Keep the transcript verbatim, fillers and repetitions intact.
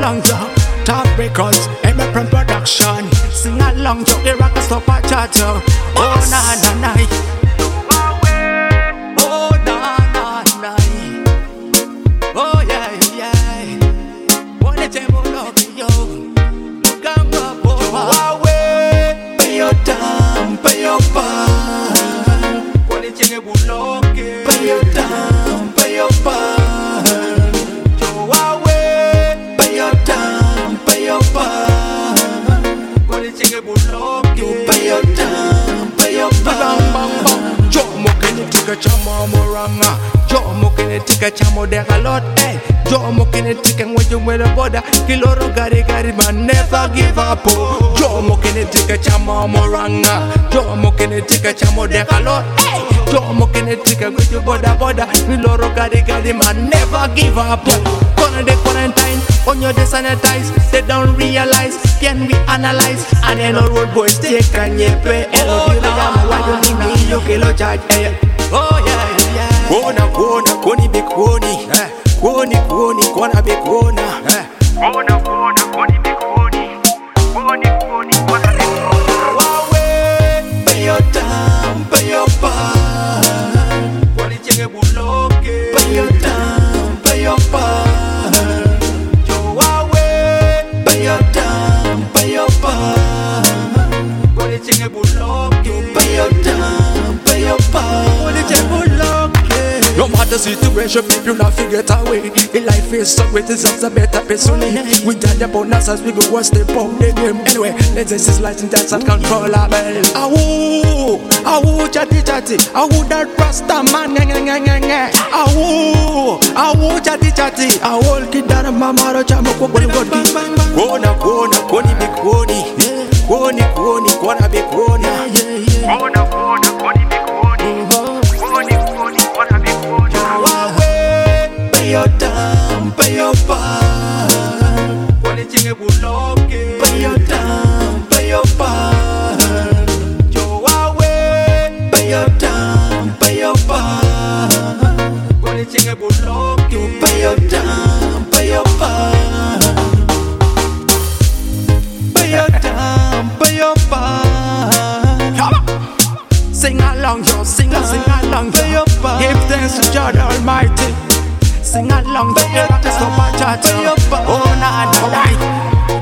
along, yo. Top records, M F M production. Sing along, yo. The rock stop a chat, yo. Oh na na na. Oh na na na. Oh yeah yeah. Wanna table love yo. Come up away. Pay your time, pay your fine. Wanna table love. Pay your time, pay your fine. Chamo moranga, yo mo kene tika chamo de galot, eh. Yo mo kene tika ngwejo mwere boda, kiloro gari gari man never give up. Yo mo kene tika chamo moranga, yo mo kene tika chamo de galot, eh. Yo mo kene tika ngwejo boda boda, kiloro gari gari man never give up. Corner the quarantine, on your desanitize, they don't realize, can we analyze? And then all road boys take a nyepe, elo bila yamu wadu nimi yo kilo charge, eh. Oh yeah, yeah. Kona, kona, koni be koni. Eh. Koni, koni, kona be kona. Eh. Kona, kona, koni be koni. Koni, koni, kona be kona. Wawe, pay your time, pay your fine. Koni chenge buloke. Pay your time, pay your fine. Yo wawe, pay your time, pay your fine. Koni chenge buloke. Pay your time, pay your fine. No matter situation, people not forget away. The life is so great, it's a better person. We judge upon us as we go one step up the game. Anyway, let's just lighten that and control our bell. Awu, awu, chatty chatty. Awu that rasta man, nga nga nga nga. Awu, awu, chatty chatty. Awu kid that mama ro chamo ko body body. Kona kona koni be koni. Koni koni kona be kona. Kona kona koni be koni. Koni koni kona be kona. Pay your time, pay your fine. Koni chinge buloke. Pay your time, pay your fine. Yo wawe. Pay your time, pay your fine. Koni chinge buloke. Pay your time, pay your fine. Pay your time, pay your fine. Sing along, yo, sing along, sing along, pay your fine. Give thanks to God Almighty. Sing along, the rock is so much at you. Oh, na na na.